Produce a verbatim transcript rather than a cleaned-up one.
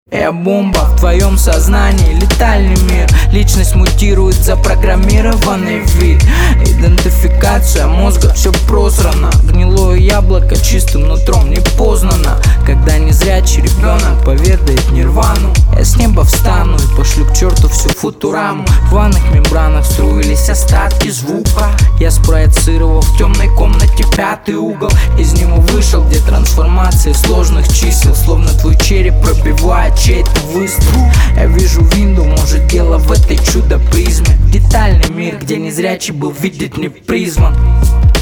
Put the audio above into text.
Я бомба в твоем сознании, летальный мир. Личность мутирует, запрограммированный вид. Идентификация мозга, все просрано. Гнилое яблоко чистым нутром не познано. Когда незрячий ребенок поведает нирвану, я с неба встану и пошлю к черту всю футураму. В рваных мембранах струились остатки звука. Я спроецировал в темной комнате пятый угол. Из него вышел, где трансформации сложных чисел, словно твой череп пробивает чей-то выстрел. Я вижу винду, может дело в этой чудо-призме. Детальный мир, где незрячий был видеть не призван.